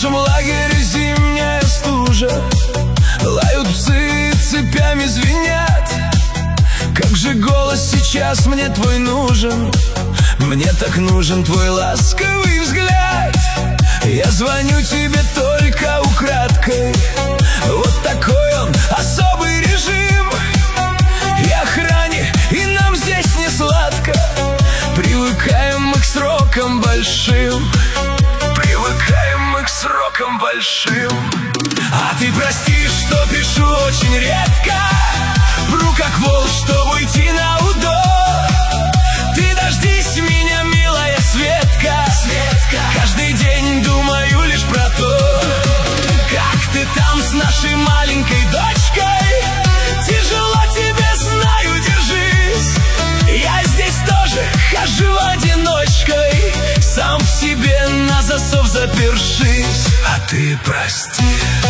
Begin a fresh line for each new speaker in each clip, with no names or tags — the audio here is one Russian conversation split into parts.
нашем лагере зимняя стужа, лают псы, цепями звенят. Как же голос сейчас мне твой нужен, мне так нужен твой ласковый взгляд. Я звоню тебе только украдкой, вот такой он особый режим. И охране, и нам здесь не сладко, привыкаем мы к срокам большим. Привыкаем мы к срокам большим. А ты прости, что пишу очень редко, вру как волк, чтобы уйти на удо. Ты дождись меня, милая Светка, каждый день думаю лишь про то, как ты там с нашей маленькой дочкой. Тяжело тебе, знаю, держись. Я здесь тоже хожу одиночкой, сам в себе на засов запершись. А ты прости.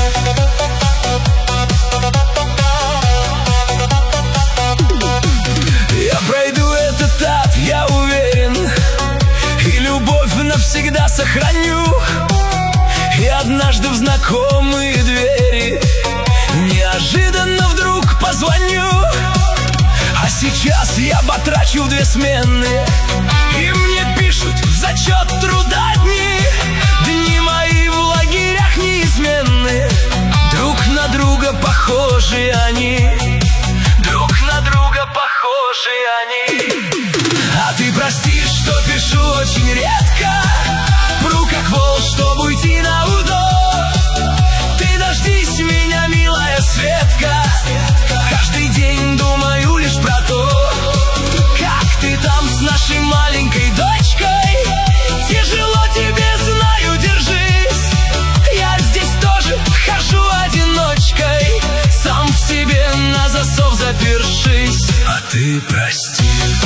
Я пройду этот ад, я уверен, и любовь навсегда сохраню. И однажды в знакомые двери неожиданно вдруг позвоню. А сейчас я батрачу в 2 смены, и мне пишут в зачет труда дни. Дни мои в лагерях неизменны, друг на друга похожи они, друг на друга похожи они. А ты прости, что пишу очень редко, вру как волк, чтобы уйти на удо. Ты дождись меня, милая Светка, каждый день думаю лишь про то, как ты там с нашей маленькой дочкой. Тяжело тебе, знаю, держись. Я здесь тоже хожу одиночкой, сам в себе на засов запершись. А ты прости.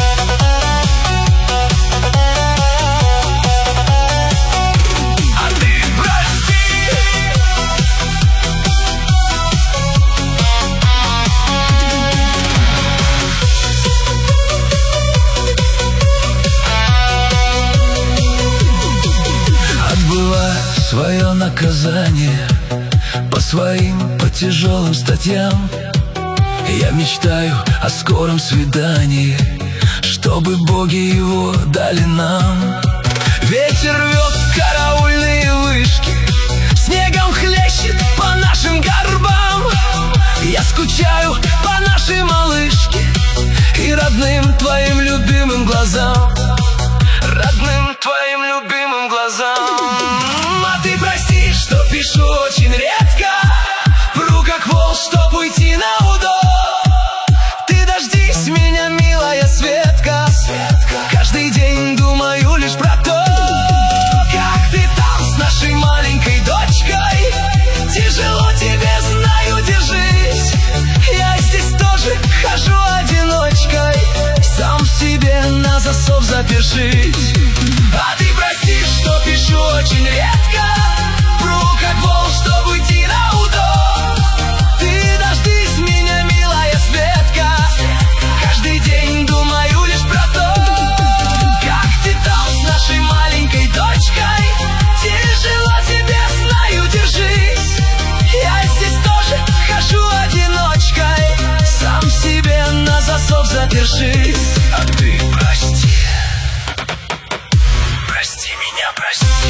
Свое наказание по своим, по тяжелым статьям. Я мечтаю о скором свидании, чтобы боги его дали нам. Ветер рвет караульные вышки, снегом хлещет по нашим горбам. Я скучаю по нашей малышке и родным твоим любимым глазам, родным твоим любимым глазам. А ты прости, что пишу очень редко, вру как волк, чтоб уйти на удо. Ты дождись меня, милая Светка, каждый день думаю лишь про то, как ты там с нашей маленькой дочкой. Тяжело тебе, знаю, держись. Я здесь тоже хожу одиночкой, сам в себе на засов запершись. А ты прости, что пишу очень редко, вру как волк, чтобы уйти на удо. Ты дождись меня, милая Светка, каждый день думаю лишь про то, как ты там с нашей маленькой дочкой. Тяжело тебе, знаю, держись. Я здесь тоже хожу одиночкой, сам в себе на засов запершись. А ты прости. Прости меня, прости.